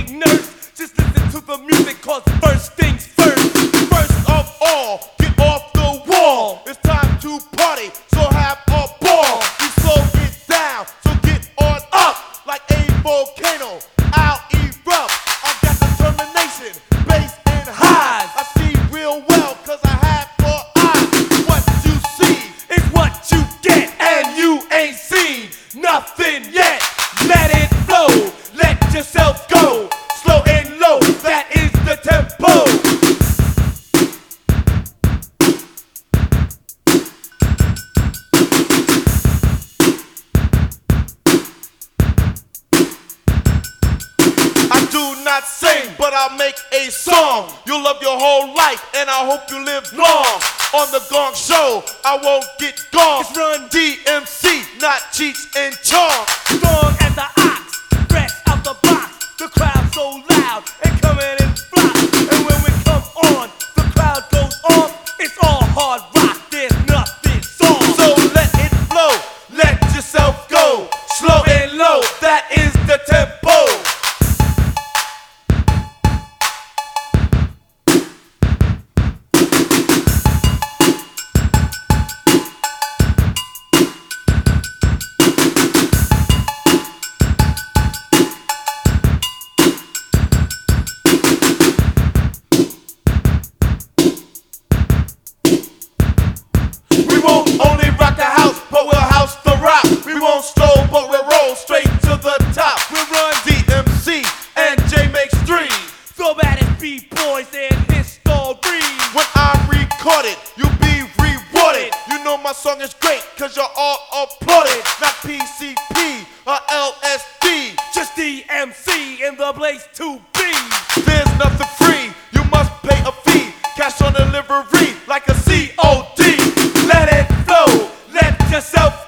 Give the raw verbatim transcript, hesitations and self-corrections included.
big nurse. Just listen to the music, cause first things first. First of all, get off the wall. It's time to party, so have a ball. We slow it down, so get on up. Like a volcano, I'll erupt. I got determination, bass and highs. I see real well, cause I have four eyes. What you see Is what you get, and you ain't seen nothing yet. Let it flow, let yourself go. Slow and low, that is the tempo. I do not sing, but I'll make a song. You'll love your whole life, and I hope you live long. On the Gong Show, I won't get gone. It's Run D M C, not Cheech and Chong. Strong as the ox, fresh out the box. The crowd so loud and coming in flocks. And when we come on, the crowd goes off. It's all hard rock, there's nothing soft. So let it flow, let yourself go. Slow and low, that is the tempo. We won't only rock the house, but we'll house the rock. We won't stroll, but we'll roll straight to the top. We'll run D M C and J makes three. So bad as B-boys and history. When I'm recorded, you'll be rewarded. You know my song is great, cause you're all applauded. Not P C P or L S D. Just D M C in the place to be. There's nothing free, you must pay a fee. Cash on delivery like a C O D. Let it flow, let yourself